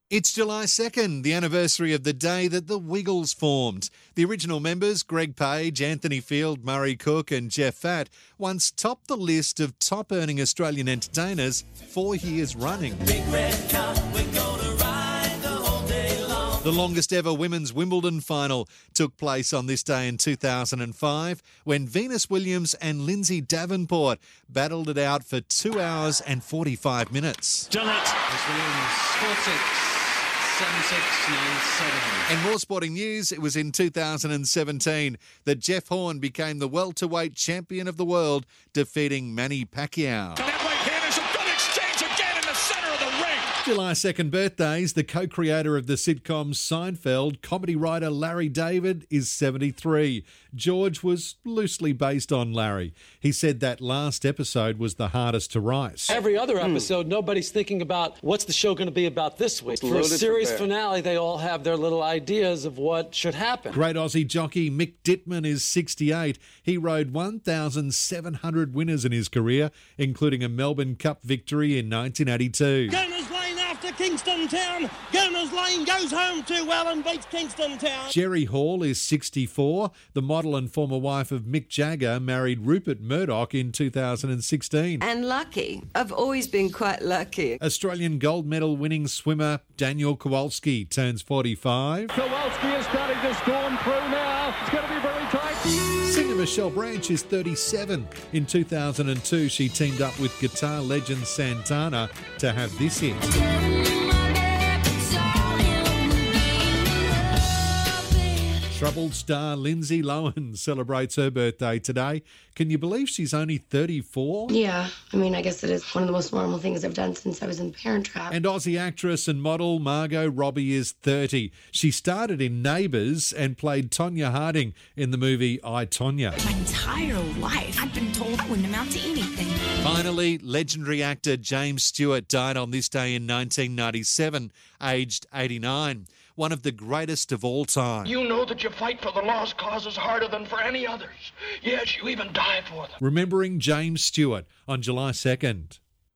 It's July 2nd, the anniversary of the day that the Wiggles formed. The original members, Greg Page, Anthony Field, Murray Cook and Jeff Fatt, once topped the list of top-earning Australian entertainers 4 years running. Big red car, we're gonna ride the whole day long. The longest ever women's Wimbledon final took place on this day in 2005 when Venus Williams and Lindsay Davenport battled it out for 2 hours and 45 minutes. Done it. It's Williams, 4-6. 7-6, 9-7. And more sporting news, it was in 2017 that Jeff Horn became the welterweight champion of the world, defeating Manny Pacquiao. That right hand is a good exchange again in the center of the ring. July 2nd birthdays, the co-creator of the sitcom Seinfeld, comedy writer Larry David, is 73. George was loosely based on Larry. He said that last episode was the hardest to write. Every other episode, nobody's thinking about what's the show going to be about this week. For a series finale, they all have their little ideas of what should happen. Great Aussie jockey Mick Dittman is 68. He rode 1,700 winners in his career, including a Melbourne Cup victory in 1982. Gowners Lane after Kingston Town. Gowners Lane goes home too well and beats Kingston Town. Jerry Hall is 64. The model and former wife of Mick Jagger married Rupert Murdoch in 2016. And lucky. I've always been quite lucky. Australian gold medal winning swimmer Daniel Kowalski turns 45. Kowalski is starting to storm through now. It's going to be very tight. Singer Michelle Branch is 37. In 2002, she teamed up with guitar legend Santana to have this hit. Troubled star Lindsay Lohan celebrates her birthday today. Can you believe she's only 34? Yeah, I mean, I guess it is one of the most normal things I've done since I was in Parent Trap. And Aussie actress and model Margot Robbie is 30. She started in Neighbours and played Tonya Harding in the movie I, Tonya. My entire life, I've been told I wouldn't amount to anything. Finally, legendary actor James Stewart died on this day in 1997, aged 89. One of the greatest of all time. You know that you fight for the lost causes harder than for any others. Yes, you even die for them. Remembering James Stewart on July 2nd.